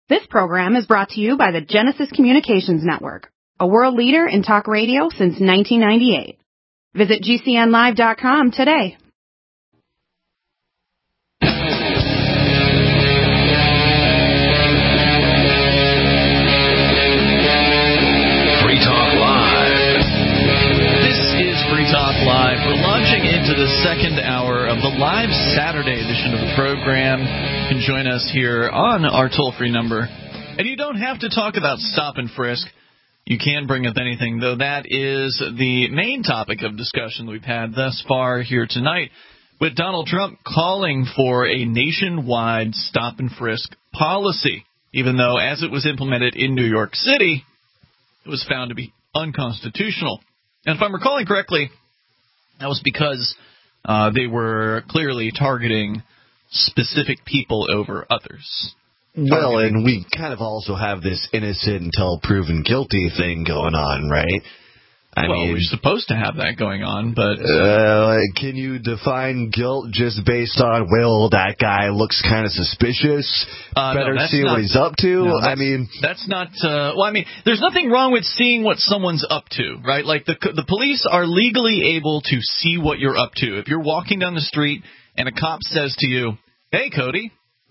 This program is brought to you by the Genesis Communications Network, a world leader in talk radio since 1998. Visit GCNlive.com today. Free Talk Live. This is Free Talk Live. We're launching into the second hour of the live Saturday edition of the program. You can join us here on our toll-free number. And you don't have to talk about stop and frisk. You can bring up anything, though that is the main topic of discussion we've had thus far here tonight, with Donald Trump calling for a nationwide stop and frisk policy, even though as it was implemented in New York City, it was found to be unconstitutional. And if I'm recalling correctly, that was because they were clearly targeting specific people over others. Well, and we kind of also have this innocent until proven guilty thing going on, right? I mean, we're supposed to have that going on, but... can you define guilt just based on, well, that guy looks kind of suspicious, better see what he's up to? No, that's not... there's nothing wrong with seeing what someone's up to, right? Like, the police are legally able to see what you're up to. If you're walking down the street and a cop says to you, "Hey, Cody,"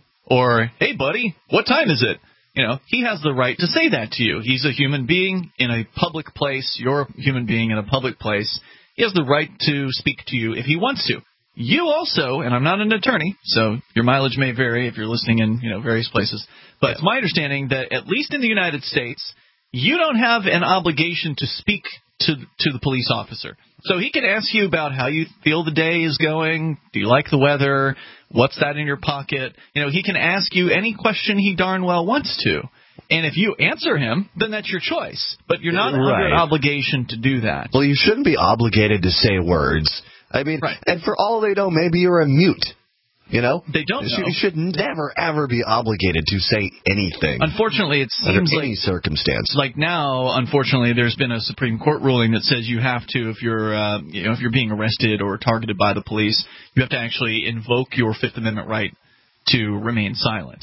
or, "Hey, buddy, what time is it?" You know, he has the right to say that to you. He's a human being in a public place. You're a human being in a public place. He has the right to speak to you if he wants to. You also, and I'm not an attorney, so your mileage may vary if you're listening in, various places, but it's my understanding that at least in the United States, you don't have an obligation to speak to the police officer. So he can ask you about how you feel the day is going. Do you like the weather? What's that in your pocket? He can ask you any question he darn well wants to. And if you answer him, then that's your choice. But you're not under an obligation to do that. Well, you shouldn't be obligated to say words. I mean, and for all they know, maybe you're a mute. They don't know. You should never, ever be obligated to say anything. Unfortunately, it seems under any circumstance. Like now, unfortunately, there's been a Supreme Court ruling that says you have to, if you're being arrested or targeted by the police, you have to actually invoke your Fifth Amendment right to remain silent.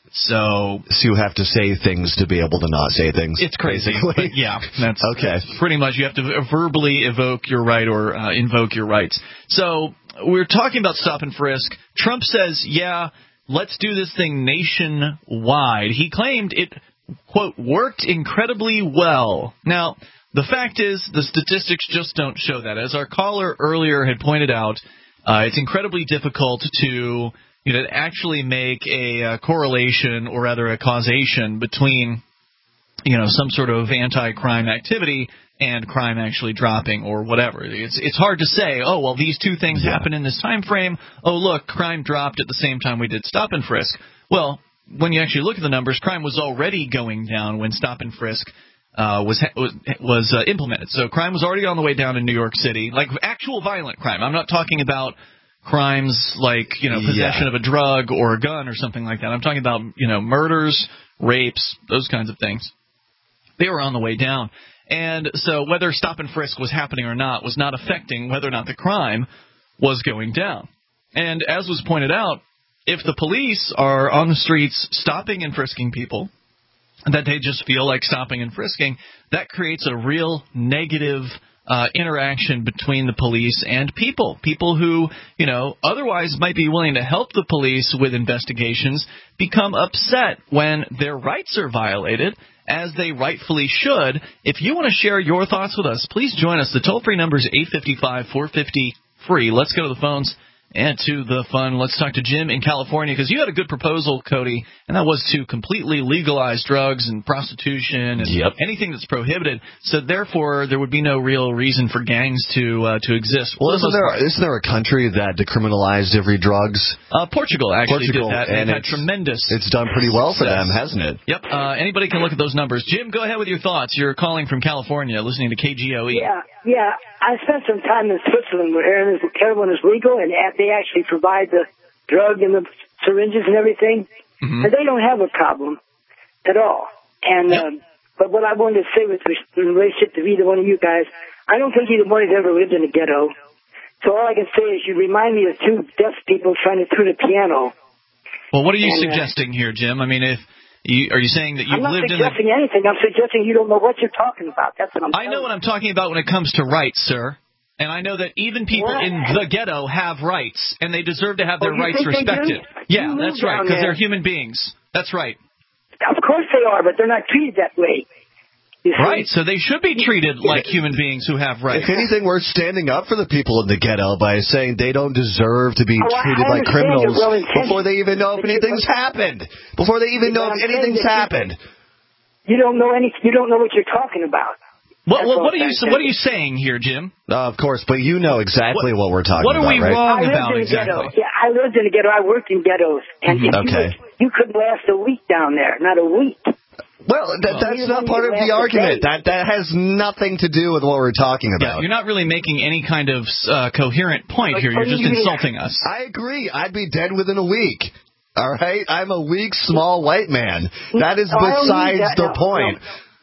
So you have to say things to be able to not say things. It's crazy. But yeah, that's okay. Pretty much you have to verbally evoke your right or invoke your rights. So we're talking about stop and frisk. Trump says, yeah, let's do this thing nationwide. He claimed it, quote, worked incredibly well. Now, the fact is the statistics just don't show that. As our caller earlier had pointed out, it's incredibly difficult to actually make a correlation or rather a causation between, some sort of anti-crime activity and crime actually dropping or whatever. It's hard to say, oh, well, these two things happen in this time frame. Oh, look, crime dropped at the same time we did stop and frisk. Well, when you actually look at the numbers, crime was already going down when stop and frisk was implemented. So crime was already on the way down in New York City, like actual violent crime. I'm not talking about crimes like, possession of a drug or a gun or something like that. I'm talking about, murders, rapes, those kinds of things. They were on the way down. And so whether stop and frisk was happening or not was not affecting whether or not the crime was going down. And as was pointed out, if the police are on the streets stopping and frisking people, that they just feel like stopping and frisking, that creates a real negative interaction between the police and people. People who, otherwise might be willing to help the police with investigations become upset when their rights are violated, as they rightfully should. If you want to share your thoughts with us, please join us. The toll-free number is 855-450-FREE. Let's go to the phones and to the fun. Let's talk to Jim in California, because you had a good proposal, Cody, and that was to completely legalize drugs and prostitution and anything that's prohibited. So therefore, there would be no real reason for gangs to exist. Well, isn't there a country that decriminalized every drugs? Portugal actually did that, and had tremendous. It's done pretty well for them, hasn't it? Yep. Anybody can look at those numbers. Jim, go ahead with your thoughts. You're calling from California, listening to KGOE. Yeah. I spent some time in Switzerland where heroin is legal, and they actually provide the drug and the syringes and everything, and they don't have a problem at all. And but what I wanted to say with relationship to either one of you guys, I don't think either one has ever lived in a ghetto. So all I can say is you remind me of two deaf people trying to tune a piano. Well, what are you suggesting here, Jim? I mean, Are you saying that you've lived in the... I'm not suggesting anything. I'm suggesting you don't know what you're talking about. That's what I'm saying. I know what I'm talking about when it comes to rights, sir. And I know that even people in the ghetto have rights, and they deserve to have their rights respected. Yeah, that's right, because they're human beings. That's right. Of course they are, but they're not treated that way. Right, so they should be treated like human beings who have rights. If anything, we're standing up for the people in the ghetto by saying they don't deserve to be treated like criminals before they even know if anything's happened. Before they even know if anything's happened. You don't know you don't know what you're talking about. What are you saying here, Jim? Of course, but you know exactly what we're talking about, right? What are we wrong about exactly? Yeah, I lived in a ghetto. I worked in ghettos. And you could last a week down there, not a week. Well, that's not part of the argument. That has nothing to do with what we're talking about. Yeah, you're not really making any kind of coherent point here. You're just insulting us. I agree. I'd be dead within a week. All right? I'm a weak, small white man. That is besides the point.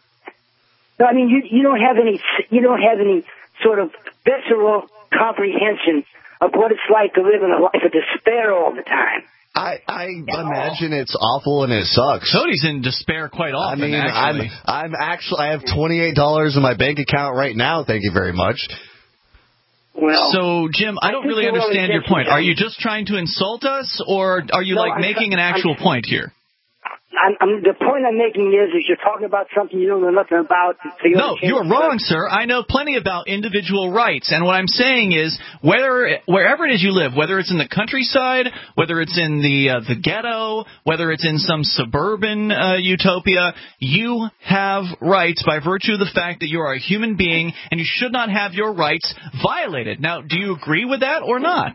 No, I mean, you don't have any sort of visceral comprehension of what it's like to live in a life of despair all the time. I imagine it's awful and it sucks. Cody's in despair quite often. I mean, actually. I have $28 in my bank account right now. Thank you very much. Well, so, Jim, I don't really understand your point. Are you just trying to insult us, or are you making an actual point here? The point I'm making is you're talking about something you don't know nothing about. So no, you're wrong, sir. I know plenty about individual rights, and what I'm saying is wherever it is you live, whether it's in the countryside, whether it's in the ghetto, whether it's in some suburban utopia, you have rights by virtue of the fact that you are a human being, and you should not have your rights violated. Now, do you agree with that or not?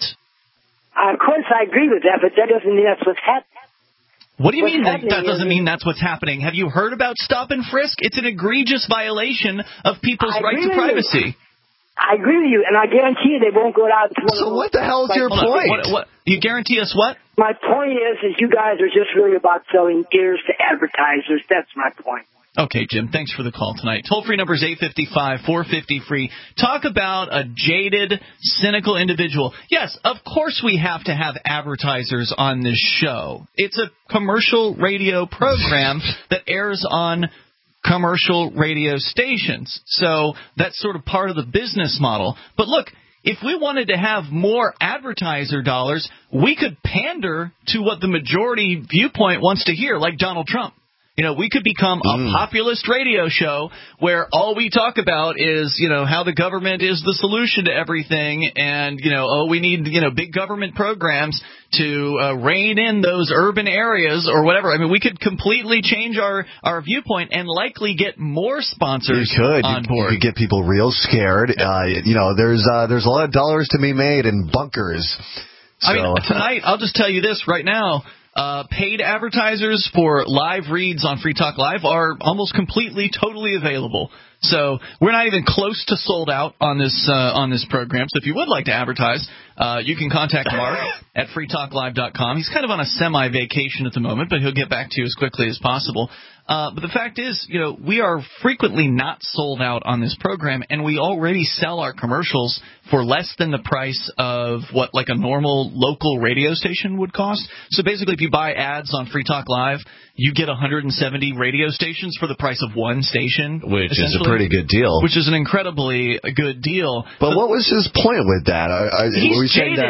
Of course I agree with that, but that doesn't mean that's what's happening. What do you mean that doesn't mean that's what's happening? Have you heard about stop and frisk? It's an egregious violation of people's right to privacy. I agree with you, and I guarantee you they won't go out. So what the hell is your point? What? You guarantee us what? My point is you guys are just really about selling ears to advertisers. That's my point. Okay, Jim, thanks for the call tonight. Toll-free number is 855-450-FREE. Talk about a jaded, cynical individual. Yes, of course we have to have advertisers on this show. It's a commercial radio program that airs on commercial radio stations. So that's sort of part of the business model. But look, if we wanted to have more advertiser dollars, we could pander to what the majority viewpoint wants to hear, like Donald Trump. You know, we could become a populist radio show where all we talk about is, how the government is the solution to everything and, we need, big government programs to rein in those urban areas or whatever. I mean, we could completely change our viewpoint and likely get more sponsors on board. You could get people real scared. There's a lot of dollars to be made in bunkers. So. I mean, tonight, I'll just tell you this right now. Paid advertisers for live reads on Free Talk Live are almost completely, totally available. So we're not even close to sold out on this program. So if you would like to advertise, you can contact Mark at freetalklive.com. He's kind of on a semi-vacation at the moment, but he'll get back to you as quickly as possible. But the fact is, we are frequently not sold out on this program, and we already sell our commercials for less than the price of what like a normal local radio station would cost. So basically, if you buy ads on Free Talk Live, you get 170 radio stations for the price of one station. Which is a pretty good deal. Which is an incredibly good deal. But what was his point with that? He's jaded.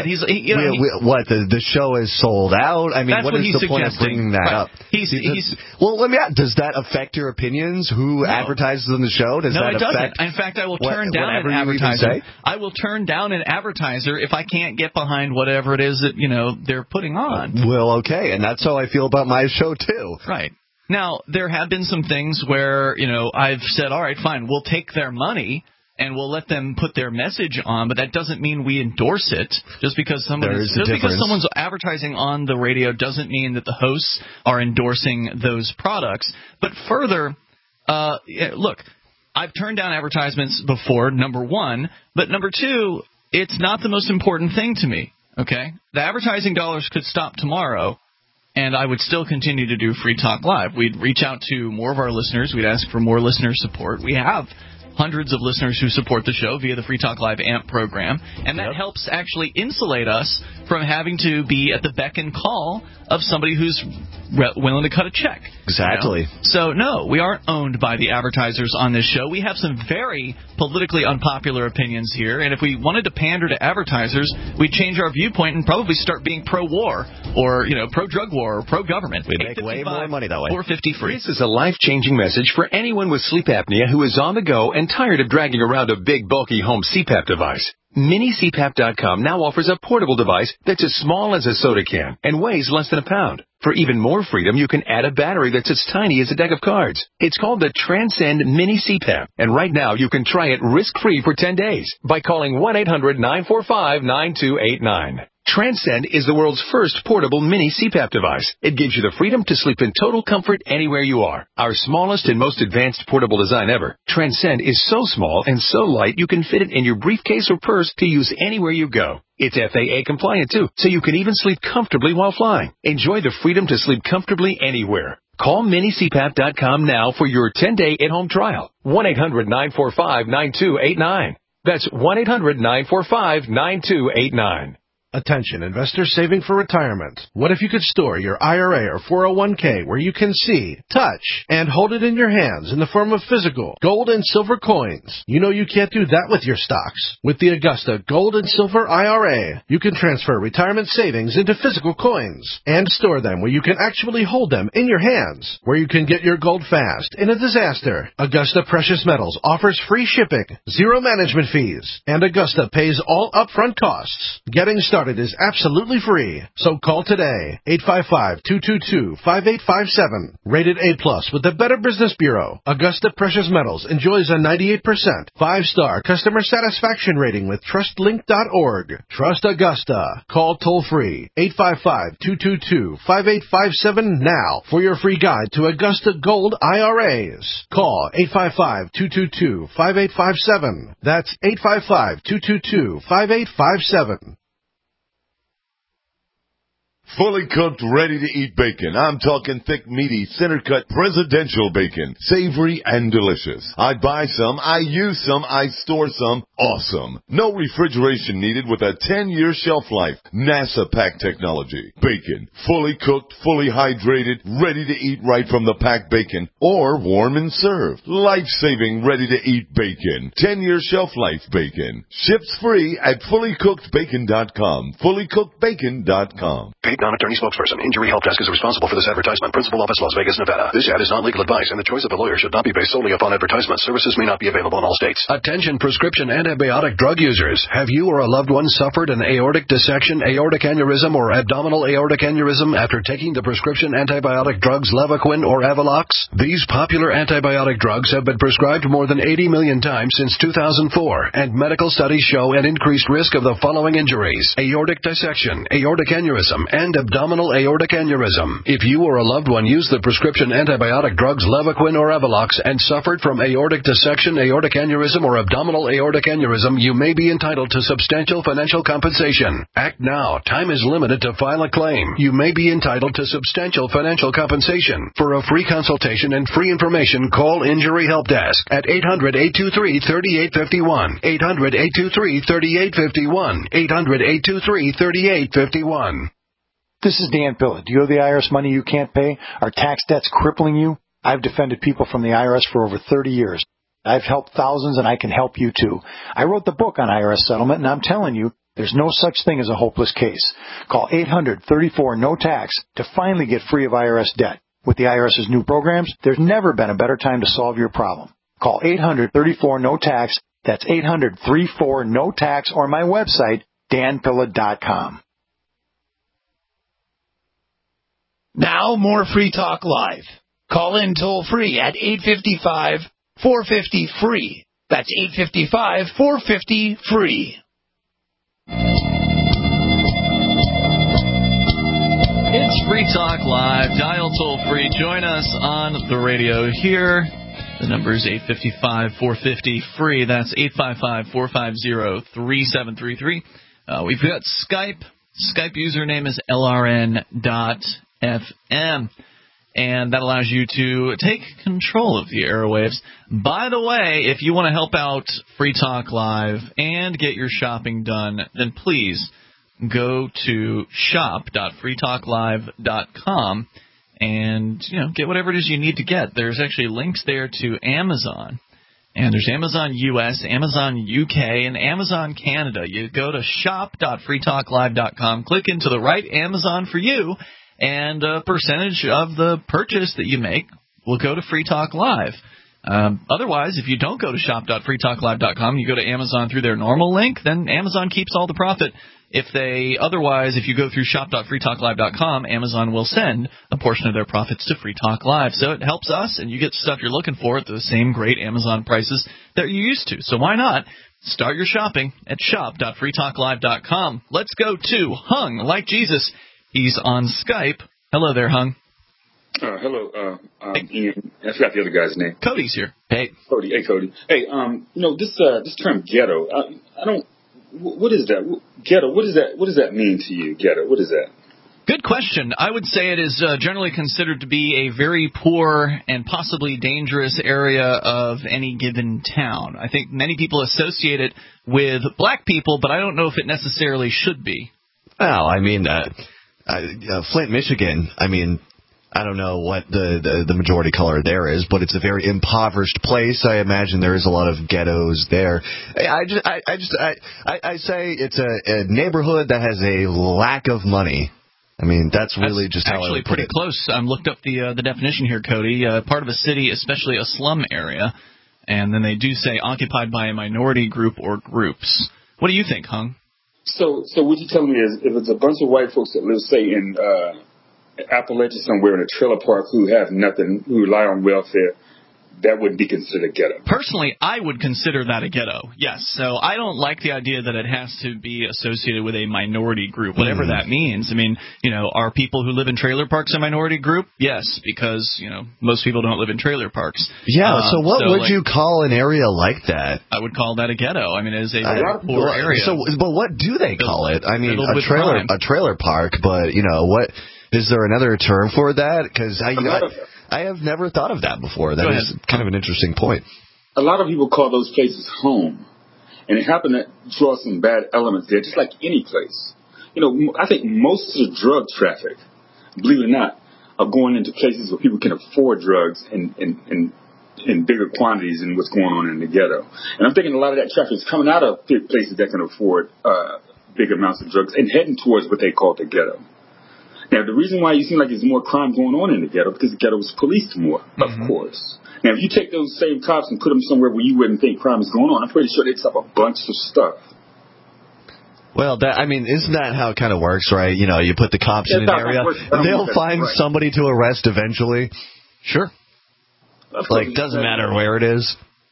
The show is sold out? I mean, what is the point of bringing that up? Well, let me ask, does that affect your opinions? Who advertises on the show? No, it doesn't. In fact, I will turn down an advertiser. I will turn down an advertiser if I can't get behind whatever it is that, they're putting on. Well, okay, and that's how I feel about my show, too. Right. Now, there have been some things where, I've said, all right, fine, we'll take their money and we'll let them put their message on, but that doesn't mean we endorse it. Just because someone's advertising on the radio doesn't mean that the hosts are endorsing those products. But further, look, I've turned down advertisements before, number one, but number two, it's not the most important thing to me, okay? The advertising dollars could stop tomorrow, and I would still continue to do Free Talk Live. We'd reach out to more of our listeners. We'd ask for more listener support. We have hundreds of listeners who support the show via the Free Talk Live AMP program, and that helps actually insulate us from having to be at the beck and call of somebody who's willing to cut a check. Exactly. You know? So, no, we aren't owned by the advertisers on this show. We have some very politically unpopular opinions here, and if we wanted to pander to advertisers, we'd change our viewpoint and probably start being pro-war or, pro-drug war or pro-government. We'd make way more money that way. $4.50 free. This is a life-changing message for anyone with sleep apnea who is on the go and tired of dragging around a big, bulky home CPAP device. MiniCPAP.com now offers a portable device that's as small as a soda can and weighs less than a pound. For even more freedom, you can add a battery that's as tiny as a deck of cards. It's called the Transcend Mini CPAP, and right now you can try it risk-free for 10 days by calling 1-800-945-9289. Transcend is the world's first portable mini CPAP device. It gives you the freedom to sleep in total comfort anywhere you are. Our smallest and most advanced portable design ever, Transcend is so small and so light you can fit it in your briefcase or purse to use anywhere you go. It's FAA compliant too, so you can even sleep comfortably while flying. Enjoy the freedom to sleep comfortably anywhere. Call MiniCPAP.com now for your 10-day at-home trial. 1-800-945-9289. That's 1-800-945-9289. Attention, investors saving for retirement. What if you could store your IRA or 401k where you can see, touch, and hold it in your hands in the form of physical gold and silver coins? You know you can't do that with your stocks. With the Augusta Gold and Silver IRA, you can transfer retirement savings into physical coins and store them where you can actually hold them in your hands, where you can get your gold fast in a disaster. Augusta Precious Metals offers free shipping, zero management fees, and Augusta pays all upfront costs. Getting started is absolutely free, so call today, 855-222-5857. Rated A+ with the Better Business Bureau, Augusta Precious Metals enjoys a 98% 5-star customer satisfaction rating with TrustLink.org. Trust Augusta. Call toll-free, 855-222-5857 now for your free guide to Augusta Gold IRAs. Call 855-222-5857. That's 855-222-5857. Fully cooked, ready-to-eat bacon. I'm talking thick, meaty, center-cut presidential bacon. Savory and delicious. I buy some, I use some, I store some. Awesome. No refrigeration needed with a 10-year shelf life. NASA pack technology. Bacon. Fully cooked, fully hydrated, ready to eat right from the packed bacon. Or warm and served. Life-saving, ready-to-eat bacon. 10-year shelf life bacon. Ships free at fullycookedbacon.com. Fullycookedbacon.com. Non-attorney spokesperson. Injury Help Desk is responsible for this advertisement. Principal office, Las Vegas, Nevada. This ad is not legal advice, and the choice of a lawyer should not be based solely upon advertisement. Services may not be available in all states. Attention prescription antibiotic drug users. Have you or a loved one suffered an aortic dissection, aortic aneurysm, or abdominal aortic aneurysm after taking the prescription antibiotic drugs Levaquin or Avelox? These popular antibiotic drugs have been prescribed more than 80 million times since 2004, and medical studies show an increased risk of the following injuries: aortic dissection, aortic aneurysm, and abdominal aortic aneurysm. If you or a loved one used the prescription antibiotic drugs Levaquin or Avelox and suffered from aortic dissection, aortic aneurysm, or abdominal aortic aneurysm, you may be entitled to substantial financial compensation. Act now. Time is limited to file a claim. You may be entitled to substantial financial compensation. For a free consultation and free information, call Injury Help Desk at 800-823-3851. 800-823-3851. 800-823-3851. This is Dan Pilla. Do you owe the IRS money you can't pay? Are tax debts crippling you? I've defended people from the IRS for over 30 years. I've helped thousands, and I can help you too. I wrote the book on IRS settlement, and I'm telling you, there's no such thing as a hopeless case. Call 800-34-NO-TAX to finally get free of IRS debt. With the IRS's new programs, there's never been a better time to solve your problem. Call 800-34-NO-TAX. That's 800-34-NO-TAX, or my website, danpilla.com. Now, more Free Talk Live. Call in toll-free at 855-450-FREE. That's 855-450-FREE. It's Free Talk Live. Dial toll-free. Join us on the radio here. The number is 855-450-FREE. That's 855-450-3733. We've got Skype. Skype username is LRN.FM. and that allows you to take control of the airwaves. By the way, if you want to help out Free Talk Live and get your shopping done, then please go to shop.freetalklive.com and, get whatever it is you need to get. There's actually links there to Amazon. And there's Amazon US, Amazon UK, and Amazon Canada. You go to shop.freetalklive.com, click into the right Amazon for you, and a percentage of the purchase that you make will go to Free Talk Live. Otherwise, if you don't go to shop.freetalklive.com, you go to Amazon through their normal link, then Amazon keeps all the profit. If you go through shop.freetalklive.com, Amazon will send a portion of their profits to Free Talk Live. So it helps us, and you get stuff you're looking for at the same great Amazon prices that you're used to. So why not start your shopping at shop.freetalklive.com. Let's go to Hung, like Jesus. He's on Skype. Hello there, Hung. Hello, Ian. I forgot the other guy's name. Cody's here. Hey, Cody. Hey, Cody. Hey, this term ghetto. What is that? Ghetto. What does that mean to you? Ghetto. What is that? Good question. I would say it is generally considered to be a very poor and possibly dangerous area of any given town. I think many people associate it with black people, but I don't know if it necessarily should be. Well, Flint, Michigan, I don't know what the majority color there is, but it's a very impoverished place. I imagine there is a lot of ghettos there. I say it's a neighborhood that has a lack of money. That's really just how I would put it. Actually pretty close. I looked up the definition here, Cody. Part of a city, especially a slum area, and then they do say occupied by a minority group or groups. What do you think, Hung? So what you're telling me is if it's a bunch of white folks that live, say, in Appalachia somewhere in a trailer park who have nothing, who rely on welfare, that wouldn't be considered a ghetto. Personally, I would consider that a ghetto, yes. So I don't like the idea that it has to be associated with a minority group, whatever that means. Are people who live in trailer parks a minority group? Yes, because, most people don't live in trailer parks. Yeah, so what would you call an area like that? I would call that a ghetto. It is a very poor area. But what do they call it? A trailer park, but, what... Is there another term for that? Because I have never thought of that before. That is kind of an interesting point. A lot of people call those places home, and it happened to draw some bad elements there, just like any place. I think most of the drug traffic, believe it or not, are going into places where people can afford drugs in bigger quantities than what's going on in the ghetto. And I'm thinking a lot of that traffic is coming out of places that can afford big amounts of drugs and heading towards what they call the ghetto. Now, the reason why you seem like there's more crime going on in the ghetto because the ghetto is policed more, of course. Now, if you take those same cops and put them somewhere where you wouldn't think crime is going on, I'm pretty sure they'd stop a bunch of stuff. Well, isn't that how it kind of works, right? You put the cops in an area, they'll find somebody to arrest eventually. Sure. Doesn't matter where it is.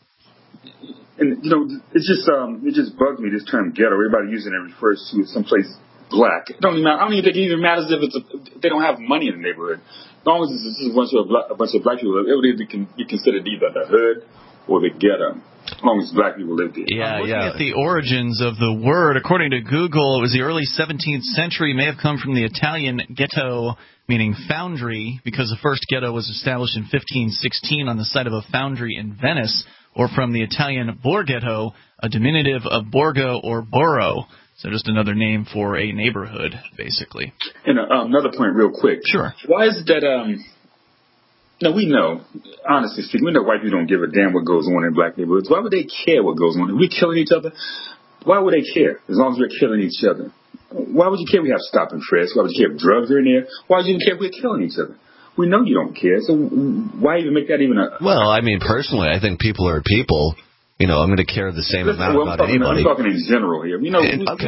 And, it just bugs me, this term ghetto. Everybody using it refers to someplace black. I don't even think it even matters if they don't have money in the neighborhood. As long as it's just a bunch of black people, it would be considered either the hood or the ghetto. As long as black people live there. I'm looking at the origins of the word. According to Google, it was the early 17th century. May have come from the Italian ghetto, meaning foundry, because the first ghetto was established in 1516 on the site of a foundry in Venice, or from the Italian borghetto, a diminutive of borgo or borough. So just another name for a neighborhood, basically. And another point real quick. Sure. Why is it that, we know, honestly speaking, we know white people don't give a damn what goes on in black neighborhoods. Why would they care what goes on? If we're killing each other, why would they care as long as we're killing each other? Why would you care if we have stop and frisk? Why would you care if drugs are in there? Why would you even care if we're killing each other? We know you don't care, so why even make that even a... Well, personally, I think people are people. I'm going to care the same amount about anybody. I'm talking in general here. Maybe.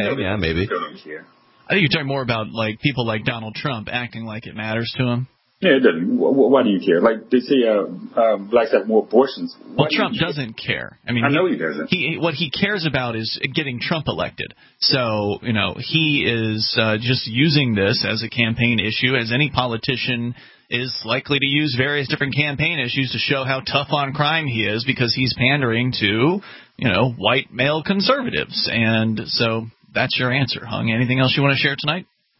I think you're talking more about people like Donald Trump acting like it matters to him. Yeah, it doesn't. Why do you care? Like they say, blacks have more abortions. Well, Trump doesn't care. I know he doesn't. What he cares about is getting Trump elected. So, he is just using this as a campaign issue, as any politician is likely to use various different campaign issues to show how tough on crime he is because he's pandering to, white male conservatives. And so that's your answer, Hung. Anything else you want to share tonight?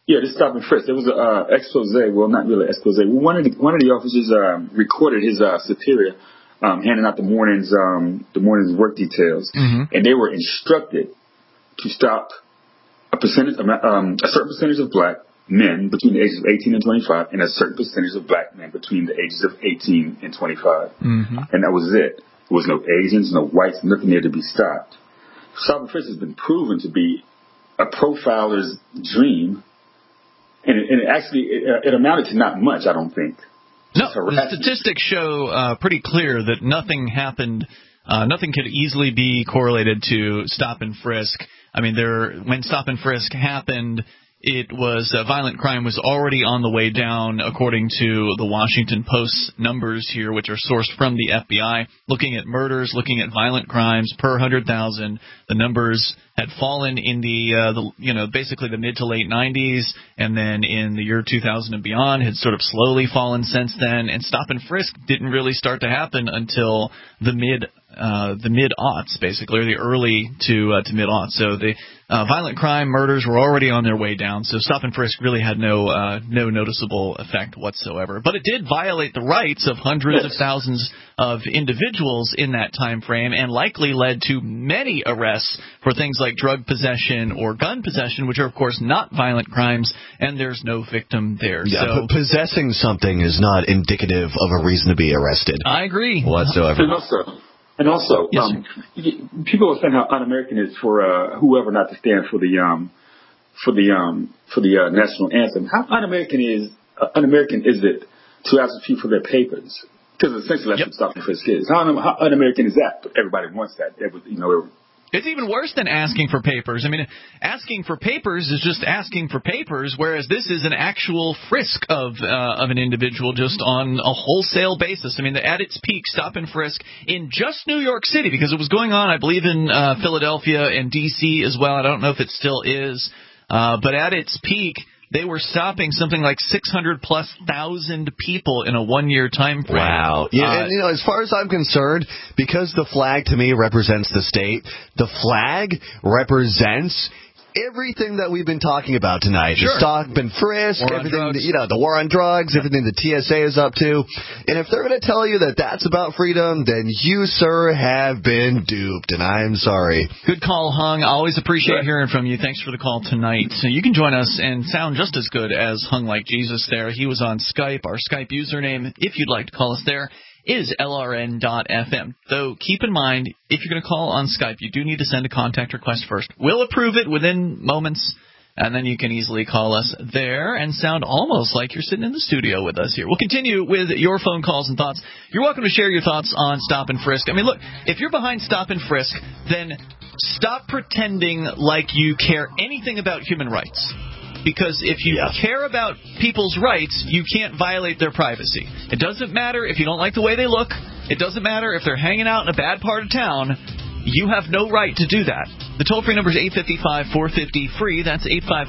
Yeah, this stop and frisk. There was an expose. Well, not really expose. One of the officers recorded his superior handing out the morning's work details, and they were instructed to stop a certain percentage of black men between the ages of 18 and 25, and a certain percentage of black men between the ages of 18 and 25, and that was it. There was no Asians, no whites, nothing there to be stopped. Stop and frisk has been proven to be a profiler's dream. And it amounted to not much, I don't think. No, the statistics show pretty clear that nothing happened. Nothing could easily be correlated to stop and frisk. I mean, when stop and frisk happened, it was violent crime was already on the way down, according to the Washington Post's numbers here, which are sourced from the FBI. Looking at murders, looking at violent crimes per 100,000, the numbers had fallen in basically the mid to late 90s, and then in the year 2000 and beyond had sort of slowly fallen since then. And stop and frisk didn't really start to happen until the mid-aughts, basically, or the early to mid-aughts. So the violent crime, murders were already on their way down, so stop and frisk really had no noticeable effect whatsoever. But it did violate the rights of hundreds of thousands of individuals in that time frame, and likely led to many arrests for things like drug possession or gun possession, which are, of course, not violent crimes, and there's no victim there. Yeah, so, but possessing something is not indicative of a reason to be arrested. I agree. Whatsoever. And also, yes, people are saying how un-American it is for whoever not to stand for the national anthem. How un-American is it to ask people for their papers? Because essentially that's what stop and frisk is. How un-American is that? But everybody wants that. It's even worse than asking for papers. I mean, asking for papers is just asking for papers, whereas this is an actual frisk of an individual just on a wholesale basis. I mean, at its peak, stop and frisk in just New York City, because it was going on, I believe, in Philadelphia and D.C. as well. I don't know if it still is. But at its peak, they were stopping something like 600,000+ people in a one-year time frame. Wow. Yeah, and, as far as I'm concerned, because the flag to me represents the state, the flag represents everything that we've been talking about tonight. Sure. The stop and frisk, everything, the war on drugs, everything the TSA is up to. And if they're going to tell you that that's about freedom, then you, sir, have been duped, and I'm sorry. Good call, Hung. I always appreciate hearing from you. Thanks for the call tonight. So you can join us and sound just as good as Hung Like Jesus there. He was on Skype. Our Skype username, if you'd like to call us there, is LRN.FM. Though keep in mind, if you're going to call on Skype, you do need to send a contact request first. We'll approve it within moments, and then you can easily call us there and sound almost like you're sitting in the studio with us here. We'll continue with your phone calls and thoughts. You're welcome to share your thoughts on stop and frisk. I mean, look, if you're behind stop and frisk, then stop pretending like you care anything about human rights. Because if you care about people's rights, you can't violate their privacy. It doesn't matter if you don't like the way they look. It doesn't matter if they're hanging out in a bad part of town. You have no right to do that. The toll-free number is 855-450-FREE. That's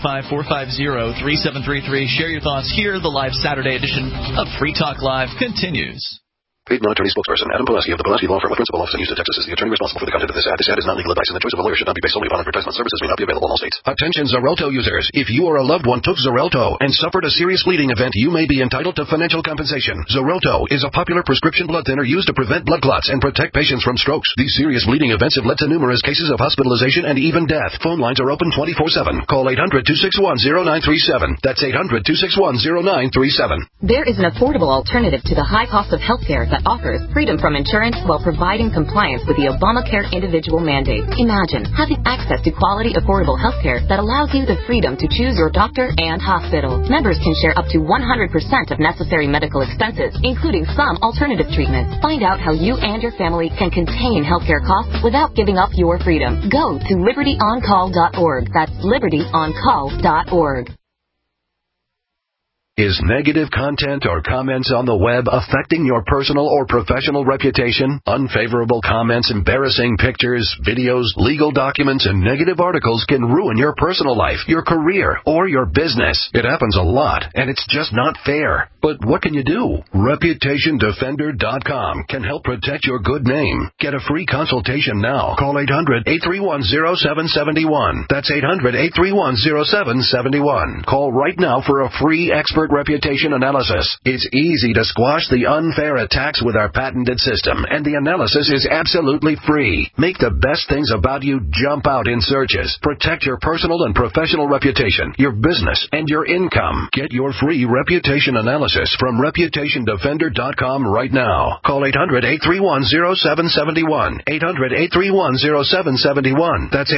855-450-3733. Share your thoughts here. The live Saturday edition of Free Talk Live continues. Paid non-attorney spokesperson Adam Pulaski of the Pulaski Law Firm with principal office in Houston, Texas, is the attorney responsible for the content of this ad. This ad is not legal advice, and the choice of a lawyer should not be based solely upon advertisement. Services may not be available in all states. Attention Xarelto users. If you or a loved one took Xarelto and suffered a serious bleeding event, you may be entitled to financial compensation. Xarelto is a popular prescription blood thinner used to prevent blood clots and protect patients from strokes. These serious bleeding events have led to numerous cases of hospitalization and even death. Phone lines are open 24/7. Call 800-261-0937. That's 800-261-0937. There is an affordable alternative to the high cost of health care that offers freedom from insurance while providing compliance with the Obamacare individual mandate. Imagine having access to quality, affordable health care that allows you the freedom to choose your doctor and hospital. Members can share up to 100% of necessary medical expenses, including some alternative treatments. Find out how you and your family can contain healthcare costs without giving up your freedom. Go to libertyoncall.org. That's libertyoncall.org. Is negative content or comments on the web affecting your personal or professional reputation? Unfavorable comments, embarrassing pictures, videos, legal documents, and negative articles can ruin your personal life, your career, or your business. It happens a lot, and it's just not fair. But what can you do? ReputationDefender.com can help protect your good name. Get a free consultation now. Call 800-831-0771. That's 800-831-0771. Call right now for a free expert reputation analysis. It's easy to squash the unfair attacks with our patented system, and the analysis is absolutely free. Make the best things about you jump out in searches. Protect your personal and professional reputation, your business, and your income. Get your free reputation analysis from ReputationDefender.com right now. Call 800-831-0771. 800-831-0771. That's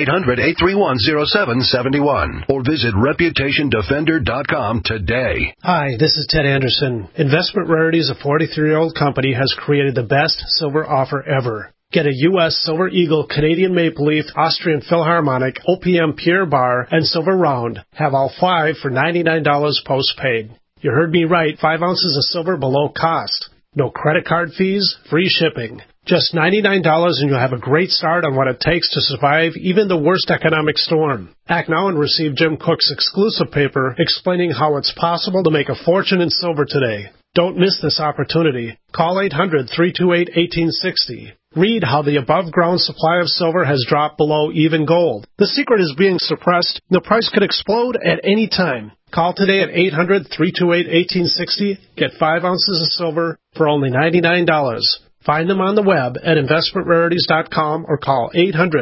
800-831-0771. Or visit ReputationDefender.com today. Hi, this is Ted Anderson. Investment Rarities, a 43-year-old company, has created the best silver offer ever. Get a U.S. Silver Eagle, Canadian Maple Leaf, Austrian Philharmonic, OPM Pierre Bar, and Silver Round. Have all 5 for $99 postpaid. You heard me right, 5 ounces of silver below cost. No credit card fees, free shipping. Just $99 and you'll have a great start on what it takes to survive even the worst economic storm. Act now and receive Jim Cook's exclusive paper explaining how it's possible to make a fortune in silver today. Don't miss this opportunity. Call 800-328-1860. Read how the above-ground supply of silver has dropped below even gold. The secret is being suppressed. The price could explode at any time. Call today at 800-328-1860. Get 5 ounces of silver for only $99. Find them on the web at investmentrarities.com or call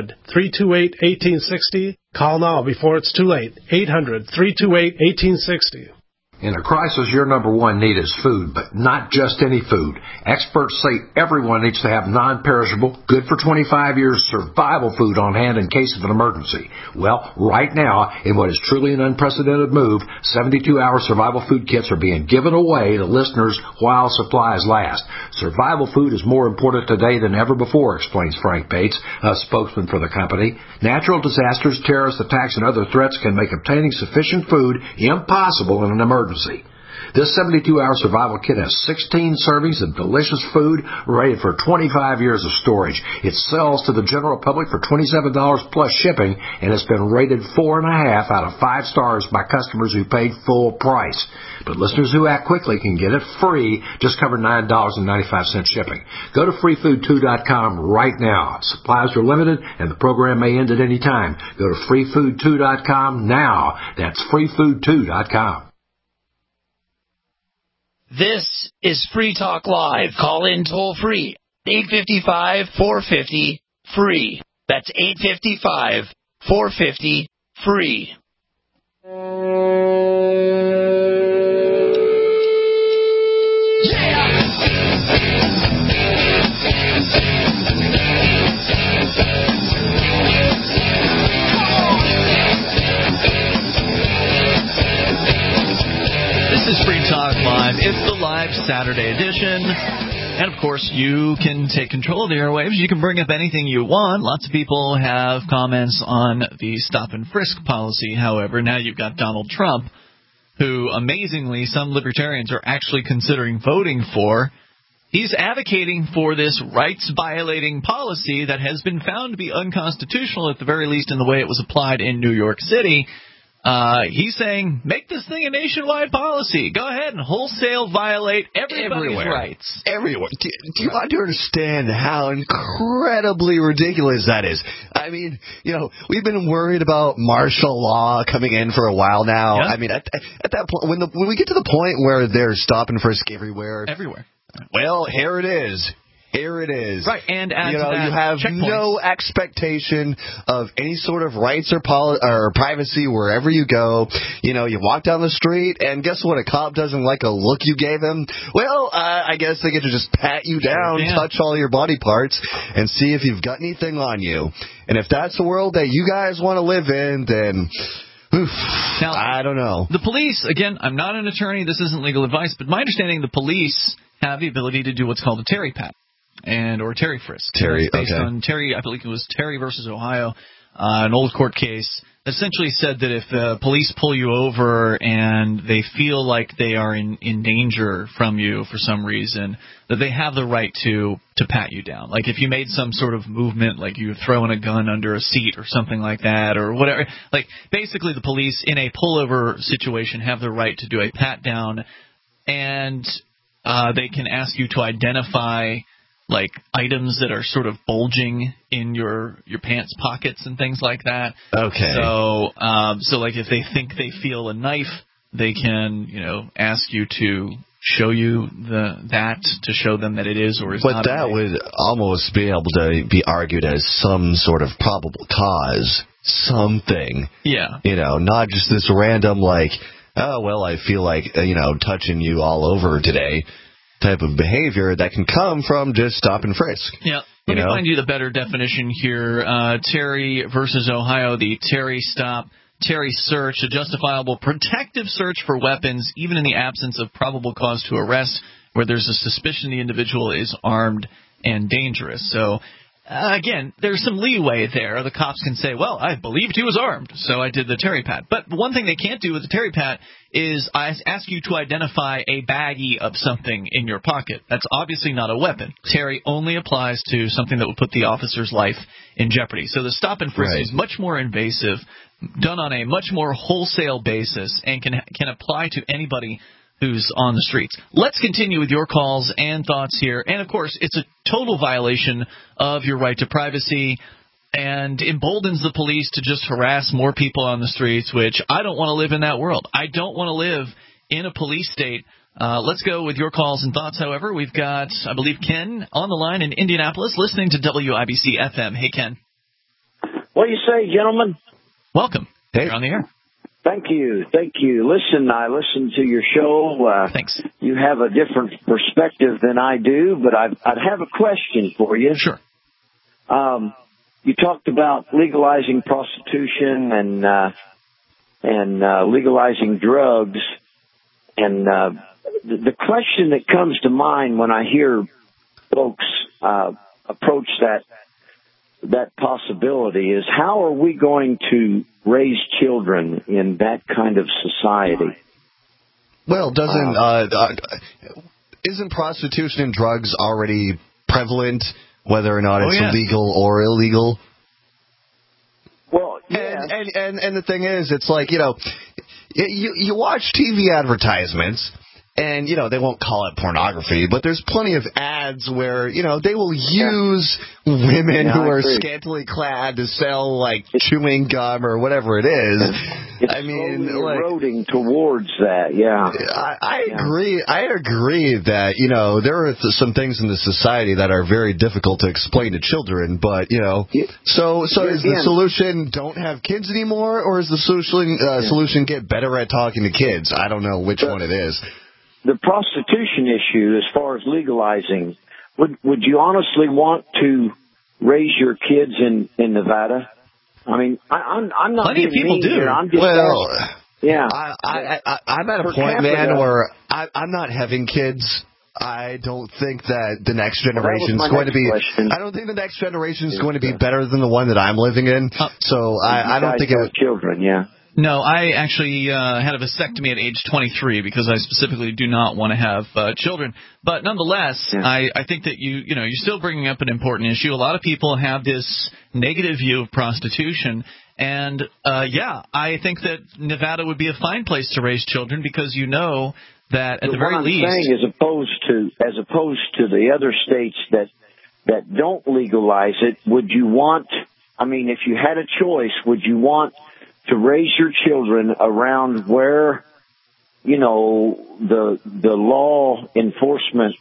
800-328-1860. Call now before it's too late. 800-328-1860. In a crisis, your number one need is food, but not just any food. Experts say everyone needs to have non-perishable, good for 25 years survival food on hand in case of an emergency. Well, right now, in what is truly an unprecedented move, 72-hour survival food kits are being given away to listeners while supplies last. Survival food is more important today than ever before, explains Frank Bates, a spokesman for the company. Natural disasters, terrorist attacks, and other threats can make obtaining sufficient food impossible in an emergency. This 72-hour survival kit has 16 servings of delicious food rated for 25 years of storage. It sells to the general public for $27 plus shipping and has been rated 4.5 out of 5 stars by customers who paid full price. But listeners who act quickly can get it free, just cover $9.95 shipping. Go to freefood2.com right now. Supplies are limited and the program may end at any time. Go to freefood2.com now. That's freefood2.com. This is Free Talk Live. Call in toll free. 855-450-FREE. That's 855-450-FREE. This is Free Talk Live. It's the live Saturday edition. And, of course, you can take control of the airwaves. You can bring up anything you want. Lots of people have comments on the stop and frisk policy. However, now you've got Donald Trump, who, amazingly, some libertarians are actually considering voting for. He's advocating for this rights-violating policy that has been found to be unconstitutional, at the very least in the way it was applied in New York City. He's saying, make this thing a nationwide policy. Go ahead and wholesale violate everybody's rights. Everywhere. Do you want to understand how incredibly ridiculous that is? I mean, we've been worried about martial law coming in for a while now. Yeah. I mean, at that point, when we get to the point where there's stop and frisk everywhere. Well, here it is. Here it is. Right, and you have no expectation of any sort of rights or privacy wherever you go. You walk down the street, and guess what? A cop doesn't like a look you gave him. Well, I guess they get to just pat you down, touch all your body parts, and see if you've got anything on you. And if that's the world that you guys want to live in, then... Now, I don't know. The police, again, I'm not an attorney. This isn't legal advice, but my understanding, the police have the ability to do what's called a Terry pat. Or Terry frisk. Terry, based on Terry, I believe it was Terry versus Ohio. an old court case that essentially said that if police pull you over and they feel like they are in danger from you for some reason, that they have the right to pat you down. Like if you made some sort of movement, like you were throwing a gun under a seat or something like that, or whatever. Like basically the police in a pullover situation have the right to do a pat down, and they can ask you to identify like items that are sort of bulging in your pants pockets and things like that. Okay. So like if they think they feel a knife, they can, ask you to show you to show them that it is or is not. But that would almost be able to be argued as some sort of probable cause, something. Yeah. Not just this random like, oh, well, I feel like, touching you all over today type of behavior that can come from just stop and frisk. Yeah. Let me find you the better definition here. Terry versus Ohio, the Terry stop, Terry search, a justifiable protective search for weapons, even in the absence of probable cause to arrest, where there's a suspicion the individual is armed and dangerous. So, again, there's some leeway there. The cops can say, well, I believed he was armed, so I did the Terry pat. But one thing they can't do with the Terry pat is I ask you to identify a baggie of something in your pocket. That's obviously not a weapon. Terry only applies to something that would put the officer's life in jeopardy. So the stop and frisk is much more invasive, done on a much more wholesale basis, and can apply to anybody who's on the streets. Let's continue with your calls and thoughts here. And, of course, it's a total violation of your right to privacy and emboldens the police to just harass more people on the streets, which I don't want to live in that world. I don't want to live in a police state. Let's go with your calls and thoughts, however. We've got, I believe, Ken on the line in Indianapolis listening to WIBC FM. Hey, Ken. What do you say, gentlemen? Welcome. Hey. You're on the air. Thank you. Listen, I listen to your show. Thanks. You have a different perspective than I do, but I'd have a question for you. Sure. You talked about legalizing prostitution and legalizing drugs, and the question that comes to mind when I hear folks approach that possibility is, how are we going to raise children in that kind of society? Well, isn't prostitution and drugs already prevalent, whether or not it's legal or illegal? Well, yeah. And the thing is, it's like, you watch TV advertisements, and, they won't call it pornography, but there's plenty of ads where, they will use women who are scantily clad to sell, like, chewing gum or whatever it is. It's eroding towards that, yeah. I agree. I agree that, there are some things in the society that are very difficult to explain to children, but, so is the solution don't have kids anymore, or is the solution get better at talking to kids? I don't know which one it is. The prostitution issue, as far as legalizing, would you honestly want to raise your kids in Nevada? I mean, I'm not. Plenty of people do. Here. I'm just I'm at a point, man, where I'm not having kids. I don't think that the next generation is going to be. I don't think the next generation is going to be better than the one that I'm living in. So I don't think it would. Children, yeah. No, I actually had a vasectomy at age 23 because I specifically do not want to have children. But nonetheless, I think that you're still bringing up an important issue. A lot of people have this negative view of prostitution, and I think that Nevada would be a fine place to raise children because that at the very least, saying, as opposed to the other states that don't legalize it, would you want? I mean, if you had a choice, would you want to raise your children around where, the law enforcement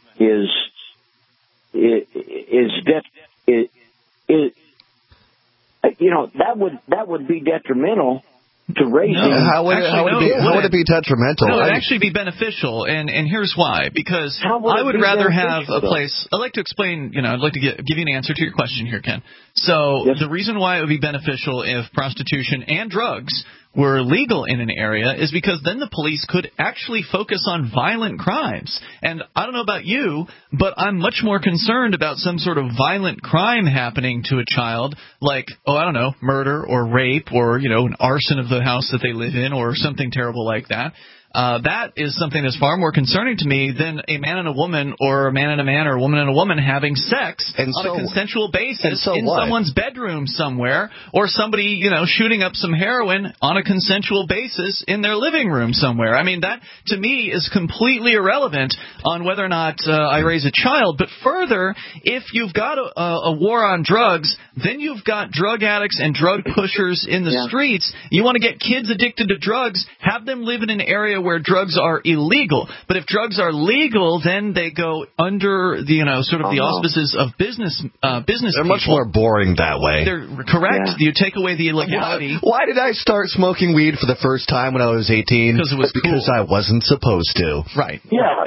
that would be detrimental to raising. No, how would it be detrimental? No, it would actually be beneficial, and here's why. Because I would rather have a place. I'd like to explain. I'd like to give you an answer to your question here, Ken. So the reason why it would be beneficial if prostitution and drugs were legal in an area is because then the police could actually focus on violent crimes. And I don't know about you, but I'm much more concerned about some sort of violent crime happening to a child, like, I don't know, murder or rape or, an arson of the house that they live in or something terrible like that. That is something that's far more concerning to me than a man and a woman or a man and a man or a woman and a woman having sex on a consensual basis in someone's bedroom somewhere, or somebody, shooting up some heroin on a consensual basis in their living room somewhere. I mean, that to me is completely irrelevant on whether or not I raise a child. But further, if you've got a war on drugs, then you've got drug addicts and drug pushers in the streets. You want to get kids addicted to drugs, have them live in an area where drugs are illegal. But if drugs are legal, then they go under the the auspices of business They're much more boring that way. They're correct. You take away the illegality. Why did I start smoking weed for the first time when I was 18? Because it was because I wasn't supposed to. Right.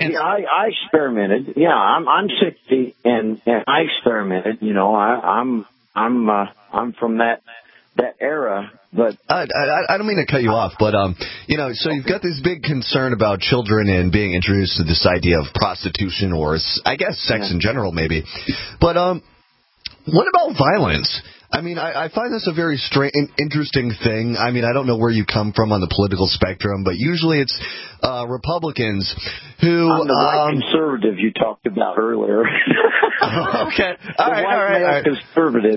I experimented. I'm 60 and I experimented. I'm from that era. But I don't mean to cut you off, but so you've got this big concern about children and being introduced to this idea of prostitution or I guess sex in general maybe. But what about violence? I mean, I find this a very interesting thing. I mean, I don't know where you come from on the political spectrum, but usually it's Republicans who... I'm the white conservative you talked about earlier. Okay. All right. Conservative,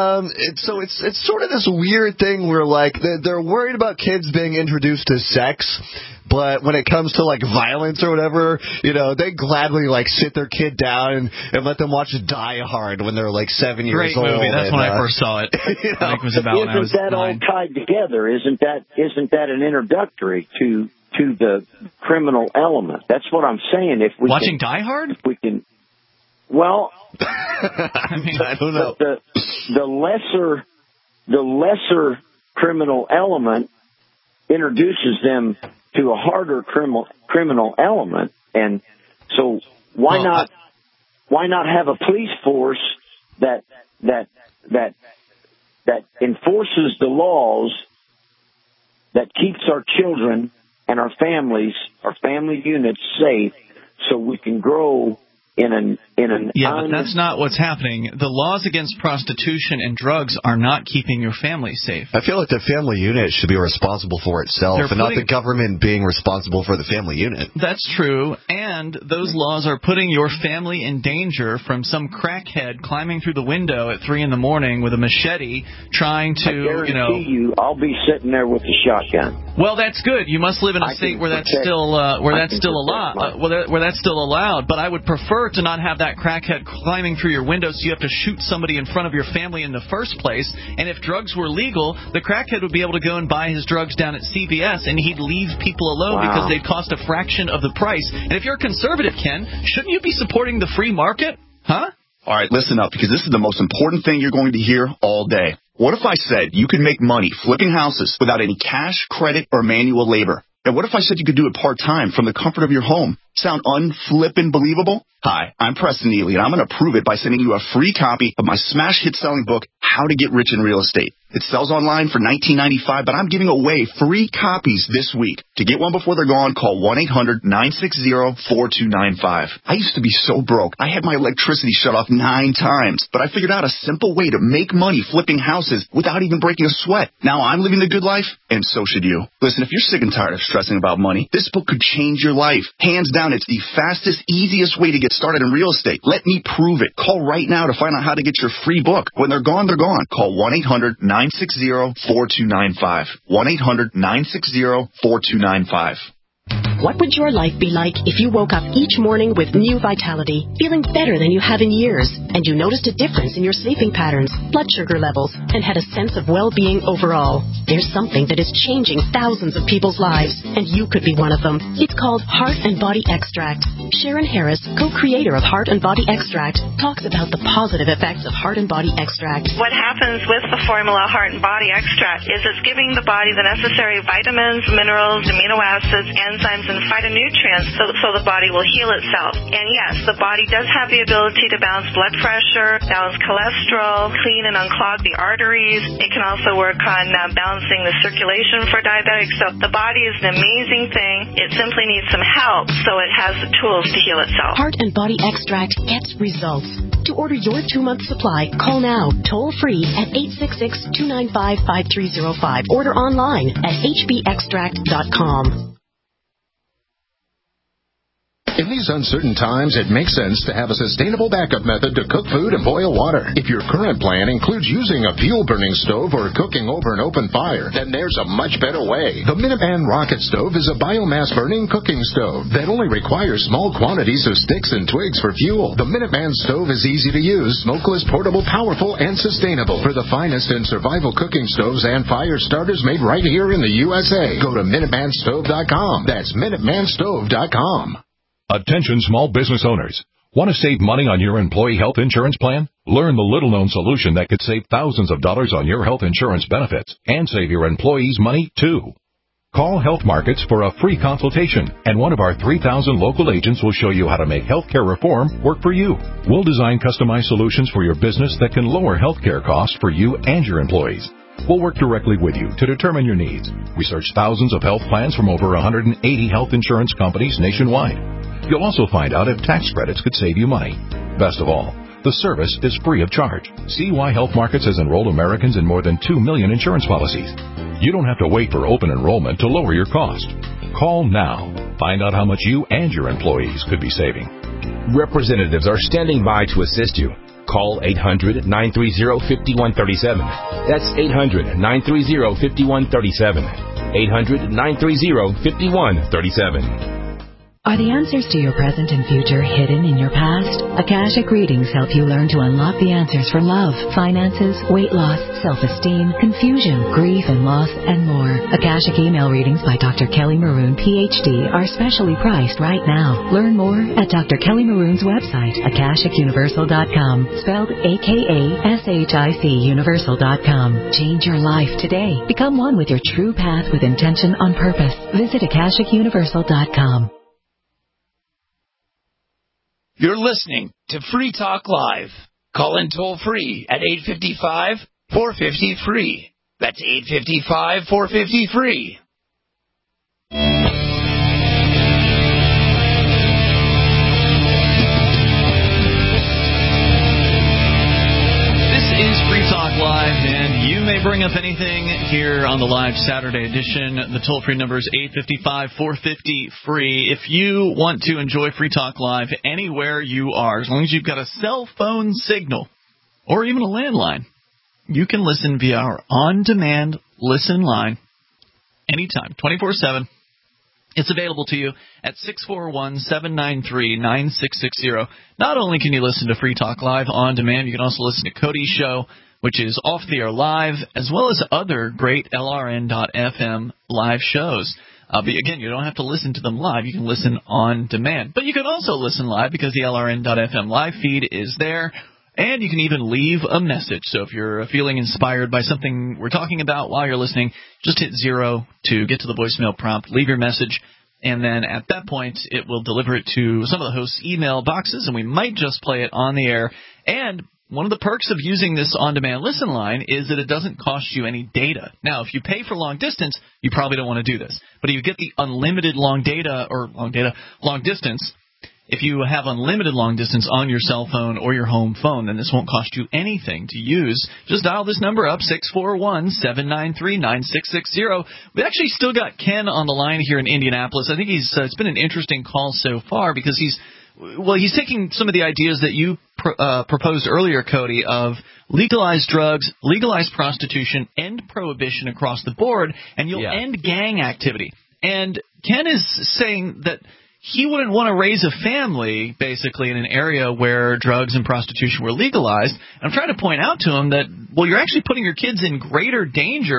so it's sort of this weird thing where, like, they're worried about kids being introduced to sex, but when it comes to, like, violence or whatever, they gladly, like, sit their kid down and let them watch Die Hard when they're, like, 7 years old. Great movie. That's when I first saw it. I think it was about when I was 9. Isn't that all tied together? Isn't that an introductory to the criminal element? That's what I'm saying. If we watching Die Hard, if we can. Well, I mean, I don't know. The lesser criminal element introduces them to a harder criminal element, and so why not have a police force that enforces the laws, that keeps our children and our families, our family units safe, so we can grow in an but that's not what's happening. The laws against prostitution and drugs are not keeping your family safe. I feel like the family unit should be responsible for itself and not the government being responsible for the family unit. That's true, and those laws are putting your family in danger from some crackhead climbing through the window at 3 a.m. with a machete trying to, I guarantee you, I'll be sitting there with a shotgun. Well, that's good. You must live in a state where that's still allowed. Where that's still allowed. But I would prefer to not have that crackhead climbing through your window so you have to shoot somebody in front of your family in the first place. And if drugs were legal, the crackhead would be able to go and buy his drugs down at CVS, and he'd leave people alone because they'd cost a fraction of the price. And if you're a conservative, Ken, shouldn't you be supporting the free market? Huh? All right, listen up, because this is the most important thing you're going to hear all day. What if I said you could make money flipping houses without any cash, credit, or manual labor? And what if I said you could do it part-time from the comfort of your home? Sound unflippin' believable? Hi, I'm Preston Neely, and I'm going to prove it by sending you a free copy of my smash hit selling book, How to Get Rich in Real Estate. It sells online for $19.95, but I'm giving away free copies this week. To get one before they're gone, call 1-800-960-4295. I used to be so broke. I had my electricity shut off 9 times, but I figured out a simple way to make money flipping houses without even breaking a sweat. Now I'm living the good life, and so should you. Listen, if you're sick and tired of stressing about money, this book could change your life. Hands down, it's the fastest, easiest way to get started in real estate. Let me prove it. Call right now to find out how to get your free book. When they're gone, they're gone. Call 1-800-960-4295. 1-800-960-4295. What would your life be like if you woke up each morning with new vitality, feeling better than you have in years, and you noticed a difference in your sleeping patterns, blood sugar levels, and had a sense of well-being overall? There's something that is changing thousands of people's lives, and you could be one of them. It's called Heart and Body Extract. Sharon Harris, co-creator of Heart and Body Extract, talks about the positive effects of Heart and Body Extract. What happens with the formula Heart and Body Extract is it's giving the body the necessary vitamins, minerals, amino acids, enzymes, and and phytonutrients so the body will heal itself. And yes, the body does have the ability to balance blood pressure, balance cholesterol, clean and unclog the arteries. It can also work on balancing the circulation for diabetics. So the body is an amazing thing. It simply needs some help so it has the tools to heal itself. Heart and Body Extract gets results. To order your 2-month supply, call now, toll free at 866-295-5305. Order online at hbextract.com. In these uncertain times, it makes sense to have a sustainable backup method to cook food and boil water. If your current plan includes using a fuel-burning stove or cooking over an open fire, then there's a much better way. The Minuteman Rocket Stove is a biomass-burning cooking stove that only requires small quantities of sticks and twigs for fuel. The Minuteman Stove is easy to use, smokeless, portable, powerful, and sustainable. For the finest in survival cooking stoves and fire starters made right here in the USA, go to MinutemanStove.com. That's MinutemanStove.com. Attention small business owners. Want to save money on your employee health insurance plan? Learn the little-known solution that could save thousands of dollars on your health insurance benefits and save your employees money, too. Call Health Markets for a free consultation, and one of our 3,000 local agents will show you how to make healthcare reform work for you. We'll design customized solutions for your business that can lower healthcare costs for you and your employees. We'll work directly with you to determine your needs. We search thousands of health plans from over 180 health insurance companies nationwide. You'll also find out if tax credits could save you money. Best of all, the service is free of charge. See why Health Markets has enrolled Americans in more than 2 million insurance policies. You don't have to wait for open enrollment to lower your cost. Call now. Find out how much you and your employees could be saving. Representatives are standing by to assist you. Call 800-930-5137. That's 800-930-5137. 800-930-5137. Are the answers to your present and future hidden in your past? Akashic readings help you learn to unlock the answers for love, finances, weight loss, self-esteem, confusion, grief and loss, and more. Akashic email readings by Dr. Kelly Maroon, Ph.D. are specially priced right now. Learn more at Dr. Kelly Maroon's website, AkashicUniversal.com, spelled AKASHIC Universal.com. Change your life today. Become one with your true path with intention on purpose. Visit AkashicUniversal.com. You're listening to Free Talk Live. Call in toll free at 855-450-FREE. That's 855-450-FREE. This is Free Talk Live, and you may bring up anything here on the live Saturday edition. The toll-free number is 855-450-FREE. If you want to enjoy Free Talk Live anywhere you are, as long as you've got a cell phone signal or even a landline, you can listen via our on-demand listen line anytime, 24/7. It's available to you at 641-793-9660. Not only can you listen to Free Talk Live on demand, you can also listen to Cody's show, which is Off the Air Live, as well as other great LRN.FM live shows. But again, you don't have to listen to them live. You can listen on demand. But you can also listen live because the LRN.FM live feed is there. And you can even leave a message. So if you're feeling inspired by something we're talking about while you're listening, just hit 0 to get to the voicemail prompt, leave your message, and then at that point it will deliver it to some of the hosts' email boxes, and we might just play it on the air. And one of the perks of using this on-demand listen line is that it doesn't cost you any data. Now, if you pay for long distance, you probably don't want to do this. But if you get the unlimited long distance, if you have unlimited long distance on your cell phone or your home phone, then this won't cost you anything to use. Just dial this number up, 641-793-9660. We actually still got Ken on the line here in Indianapolis. I think it's been an interesting call so far because he's taking some of the ideas that you proposed earlier, Cody, of legalized drugs, legalized prostitution, end prohibition across the board, and you'll end gang activity. And Ken is saying that he wouldn't want to raise a family, basically, in an area where drugs and prostitution were legalized. And I'm trying to point out to him that, well, you're actually putting your kids in greater danger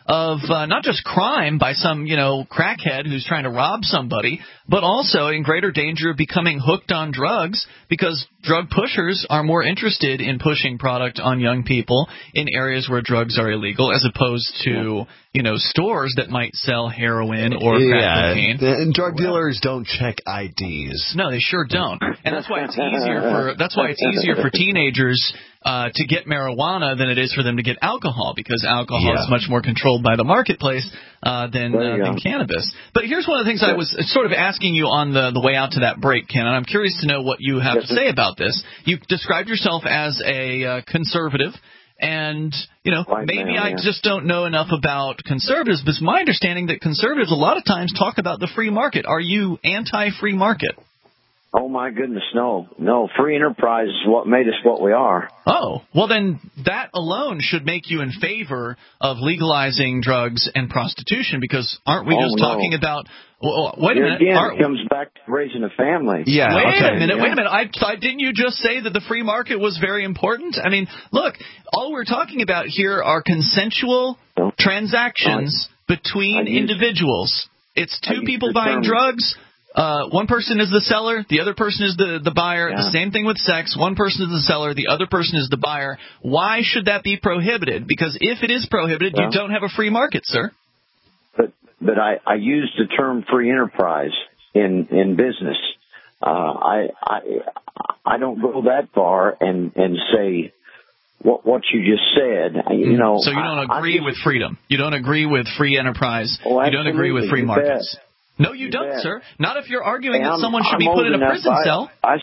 of not just crime by some, crackhead who's trying to rob somebody, but also in greater danger of becoming hooked on drugs because drug pushers are more interested in pushing product on young people in areas where drugs are illegal as opposed to, stores that might sell heroin or crack cocaine. And drug dealers don't check IDs. No, they sure don't. And that's why it's easier for teenagers to get marijuana than it is for them to get alcohol, because alcohol is much more controlled by the marketplace than cannabis. But here's one of the things I was sort of asking you on the way out to that break, Ken, and I'm curious to know what you have to say about this. You described yourself as a conservative. And, maybe I just don't know enough about conservatives, but it's my understanding that conservatives a lot of times talk about the free market. Are you anti-free market? Oh, my goodness, no. No, free enterprise is what made us what we are. Oh, well, then that alone should make you in favor of legalizing drugs and prostitution, because aren't we just talking about – well, wait a minute. Again, it comes back to raising a family. Yeah. Wait a minute. Didn't you just say that the free market was very important? I mean, look, all we're talking about here are consensual transactions between individuals. It's two people buying drugs. One person is the seller, the other person is the buyer. Yeah. The same thing with sex. One person is the seller, the other person is the buyer. Why should that be prohibited? Because if it is prohibited, you don't have a free market, sir. But I used the term free enterprise in business. I don't go that far and say what you just said. So you don't agree with freedom. You don't agree with free enterprise. Oh, you don't agree with free markets. No, you don't, sir. Not if you're arguing that someone should be put in a prison cell. I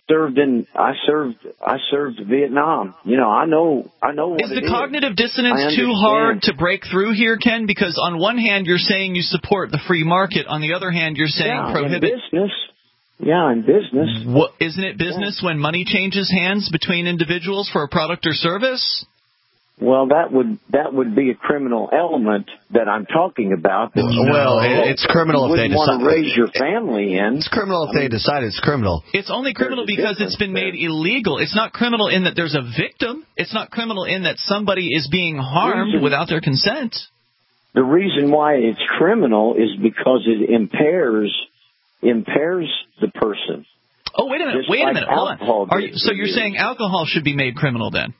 served Vietnam. I know. Is the cognitive dissonance too hard to break through here, Ken? Because on one hand you're saying you support the free market, on the other hand you're saying prohibit business. Yeah, in business. Isn't it business when money changes hands between individuals for a product or service? Well, that would be a criminal element that I'm talking about. It's criminal if they decide. Want to raise your family in. It's criminal if they decide it's criminal. It's only criminal because it's been made illegal. It's not criminal in that there's a victim. It's not criminal in that somebody is being harmed without their consent. The reason why it's criminal is because it impairs the person. Oh, wait a minute. Hold on. So you're saying alcohol should be made criminal then?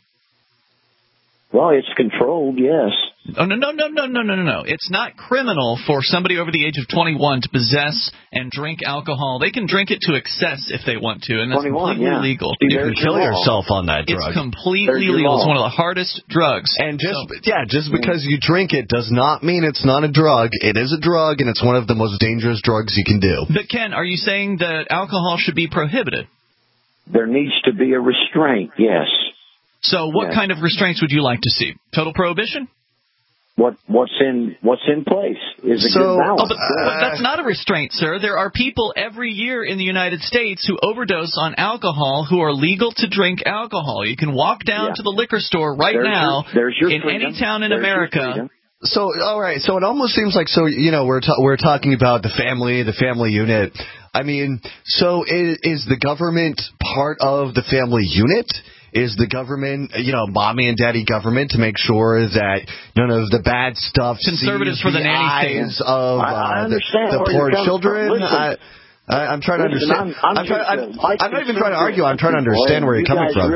Well, it's controlled, yes. Oh, no. It's not criminal for somebody over the age of 21 to possess and drink alcohol. They can drink it to excess if they want to, and that's completely legal. You can kill yourself on that drug. It's completely legal. It's one of the hardest drugs. And just because you drink it does not mean it's not a drug. It is a drug, and it's one of the most dangerous drugs you can do. But, Ken, are you saying that alcohol should be prohibited? There needs to be a restraint, yes. So what kind of restraints would you like to see? Total prohibition? What's in place is a good balance. But that's not a restraint, sir. There are people every year in the United States who overdose on alcohol who are legal to drink alcohol. You can walk down to the liquor store now in any town in America. So, all right. So it almost seems like we're talking about the family unit. I mean, so is the government part of the family unit? Is the government, mommy and daddy government, to make sure that none of the bad stuff conservatives for the nanny states of the poor children? I'm trying to understand. I'm not even trying to argue. I'm trying to understand where you're coming from.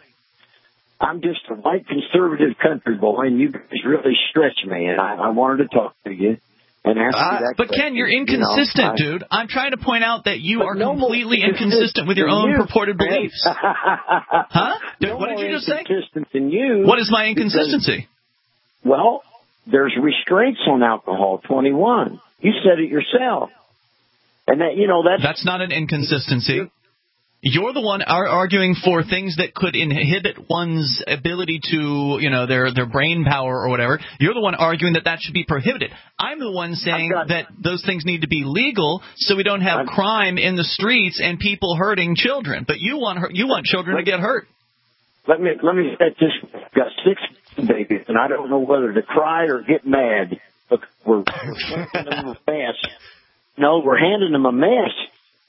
I'm just a white conservative country boy, and you guys really stretch me, and I wanted to talk to you. And ask you that but Ken, you're inconsistent, dude. I'm trying to point out that you are completely inconsistent with your own purported beliefs. Huh? What did you just say? What is my inconsistency? Well, there's restraints on alcohol, 21. You said it yourself. And that's not an inconsistency. You're the one arguing for things that could inhibit one's ability to, their brain power or whatever. You're the one arguing that should be prohibited. I'm the one saying that those things need to be legal so we don't have crime in the streets and people hurting children. But you want children to get hurt. Let me say this. I've got 6 babies, and I don't know whether to cry or get mad. Look, we're handing them a mess. No, we're handing them a mess.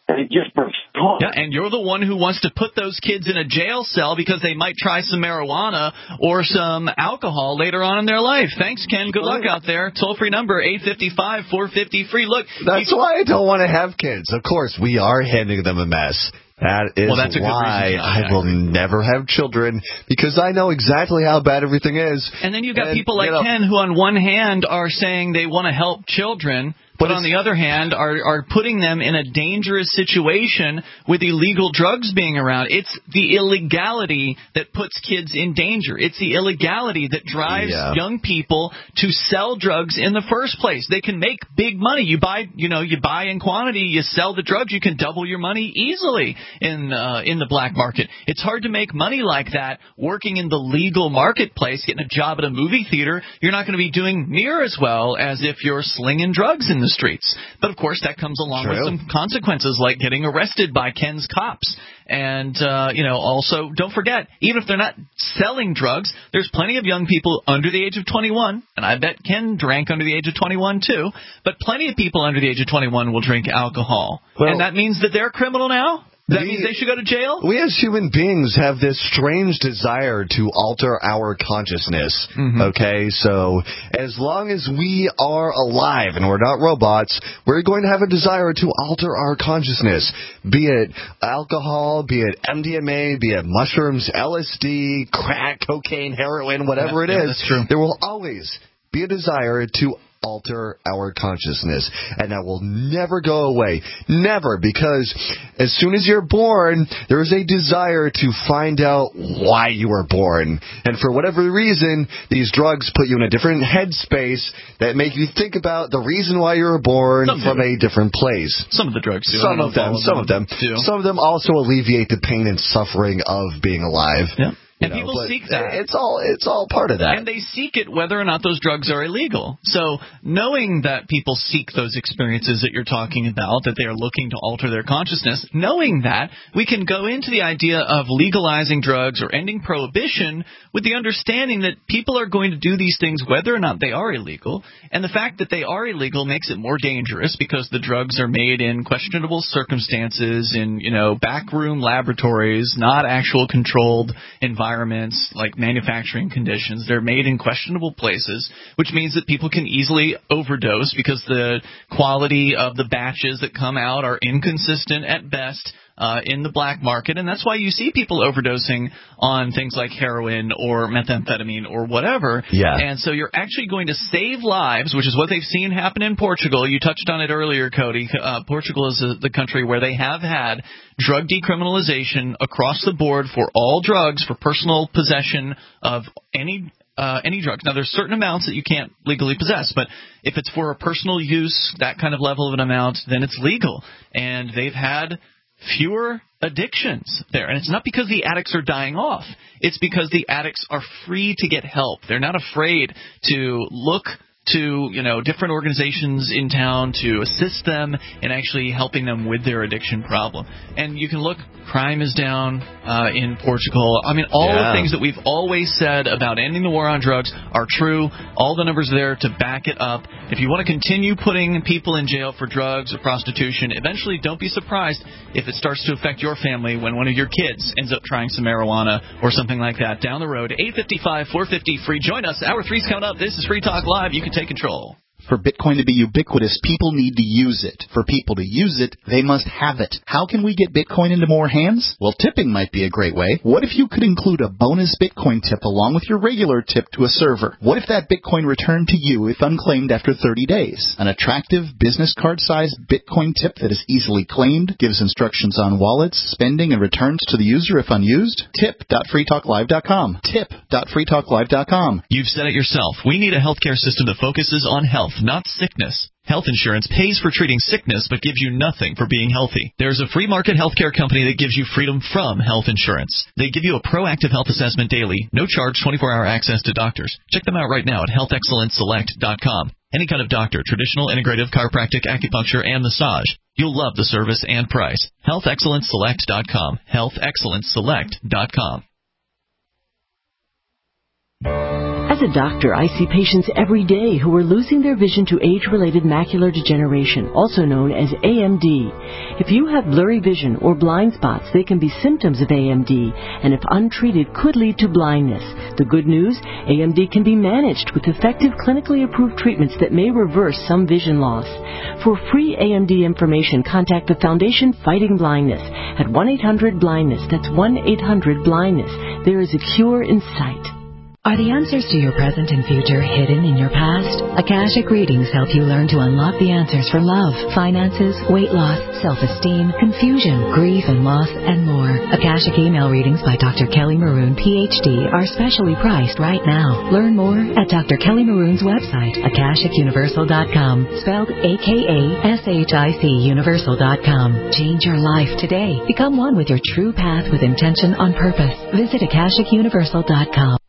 And it just breaks my heart. Yeah, and you're the one who wants to put those kids in a jail cell because they might try some marijuana or some alcohol later on in their life. Thanks, Ken. Good luck out there. Toll-free number, 855-450-FREE. Look, that's why I don't want to have kids. Of course, we are handing them a mess. That is why I will never have children, because I know exactly how bad everything is. And then you've got people like Ken who on one hand are saying they want to help children, but on the other hand are putting them in a dangerous situation with illegal drugs being around. It's the illegality that puts kids in danger. It's the illegality that drives young people to sell drugs in the first place. They can make big money. You buy in quantity, you sell the drugs, you can double your money easily in the black market. It's hard to make money like that working in the legal marketplace, getting a job at a movie theater. You're not going to be doing near as well as if you're slinging drugs in the streets. But of course that comes along with some consequences, like getting arrested by Ken's cops. And also don't forget, even if they're not selling drugs, there's plenty of young people under the age of 21, and I bet Ken drank under the age of 21 too, but plenty of people under the age of 21 will drink alcohol. And that means that they're a criminal now? That means they should go to jail? We as human beings have this strange desire to alter our consciousness, okay? So as long as we are alive and we're not robots, we're going to have a desire to alter our consciousness, be it alcohol, be it MDMA, be it mushrooms, LSD, crack, cocaine, heroin, whatever it is. That's true. There will always be a desire to alter our consciousness, and that will never go away. Never, because as soon as you're born, there is a desire to find out why you were born. And for whatever reason, these drugs put you in a different headspace that make you think about the reason why you were born from a different place. Some of the drugs do. Some of them. Some of them also alleviate the pain and suffering of being alive. Yeah. And people seek that. It's all part of that. And they seek it whether or not those drugs are illegal. So knowing that people seek those experiences that you're talking about, that they are looking to alter their consciousness, knowing that, we can go into the idea of legalizing drugs or ending prohibition with the understanding that people are going to do these things whether or not they are illegal. And the fact that they are illegal makes it more dangerous because the drugs are made in questionable circumstances, in, backroom laboratories, not actual controlled environments like manufacturing conditions. They're made in questionable places, which means that people can easily overdose because the quality of the batches that come out are inconsistent at best in the black market. And that's why you see people overdosing on things like heroin or methamphetamine or whatever. Yeah. And so you're actually going to save lives, which is what they've seen happen in Portugal. You touched on it earlier, Cody. Portugal is the country where they have had drug decriminalization across the board for all drugs, for personal possession of any drugs. Now, there's certain amounts that you can't legally possess, but if it's for a personal use, that kind of level of an amount, then it's legal. And they've had fewer addictions there. And it's not because the addicts are dying off. It's because the addicts are free to get help. They're not afraid to look to, different organizations in town to assist them in actually helping them with their addiction problem. And you can look, crime is down in Portugal. I mean, all the things that we've always said about ending the war on drugs are true. All the numbers there to back it up. If you want to continue putting people in jail for drugs or prostitution, eventually don't be surprised if it starts to affect your family when one of your kids ends up trying some marijuana or something like that down the road. 855-450-FREE. Join us. Hour 3's coming up. This is Free Talk Live. You can take control. For Bitcoin to be ubiquitous, people need to use it. For people to use it, they must have it. How can we get Bitcoin into more hands? Well, tipping might be a great way. What if you could include a bonus Bitcoin tip along with your regular tip to a server? What if that Bitcoin returned to you if unclaimed after 30 days? An attractive business card-sized Bitcoin tip that is easily claimed, gives instructions on wallets, spending, and returns to the user if unused? Tip.freetalklive.com. Tip.freetalklive.com. You've said it yourself. We need a healthcare system that focuses on health, not sickness. Health insurance pays for treating sickness but gives you nothing for being healthy. There's a free market healthcare company that gives you freedom from health insurance. They give you a proactive health assessment daily, no charge, 24-hour access to doctors. Check them out right now at healthexcellenceselect.com. Any kind of doctor, traditional, integrative, chiropractic, acupuncture, and massage. You'll love the service and price. healthexcellenceselect.com. healthexcellenceselect.com. As a doctor, I see patients every day who are losing their vision to age-related macular degeneration, also known as AMD. If you have blurry vision or blind spots, they can be symptoms of AMD, and if untreated, could lead to blindness. The good news, AMD can be managed with effective clinically approved treatments that may reverse some vision loss. For free AMD information, contact the Foundation Fighting Blindness at 1-800-BLINDNESS. That's 1-800-BLINDNESS. There is a cure in sight. Are the answers to your present and future hidden in your past? Akashic readings help you learn to unlock the answers for love, finances, weight loss, self-esteem, confusion, grief and loss, and more. Akashic email readings by Dr. Kelly Maroon, PhD, are specially priced right now. Learn more at Dr. Kelly Maroon's website, AkashicUniversal.com, spelled AKASHIC Universal.com. Change your life today. Become one with your true path with intention on purpose. Visit AkashicUniversal.com.